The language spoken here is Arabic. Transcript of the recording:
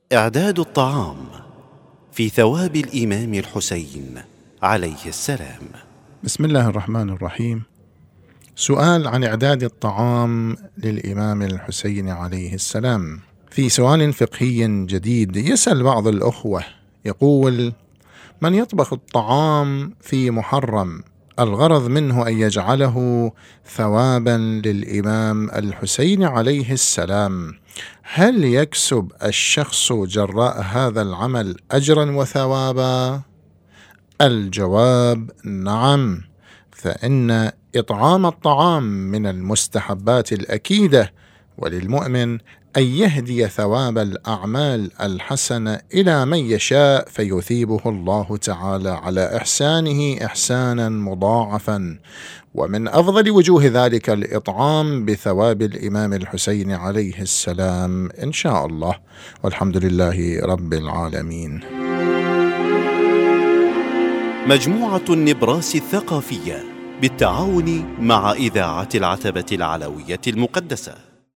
إعداد الطعام في ثواب الإمام الحسين عليه السلام. بسم الله الرحمن الرحيم. سؤال عن إعداد الطعام للإمام الحسين عليه السلام. في سؤال فقهي جديد يسأل بعض الأخوة يقول: من يطبخ الطعام في محرم الغرض منه أن يجعله ثوابا للإمام الحسين عليه السلام، هل يكسب الشخص جراء هذا العمل أجرا وثوابا؟ الجواب نعم، فإن إطعام الطعام من المستحبات الأكيدة، وللمؤمن أن يهدي ثواب الأعمال الحسنة إلى من يشاء فيثيبه الله تعالى على إحسانه إحسانا مضاعفا، ومن أفضل وجوه ذلك الإطعام بثواب الإمام الحسين عليه السلام إن شاء الله، والحمد لله رب العالمين. مجموعة النبراس الثقافية بالتعاون مع إذاعة العتبة العلوية المقدسة.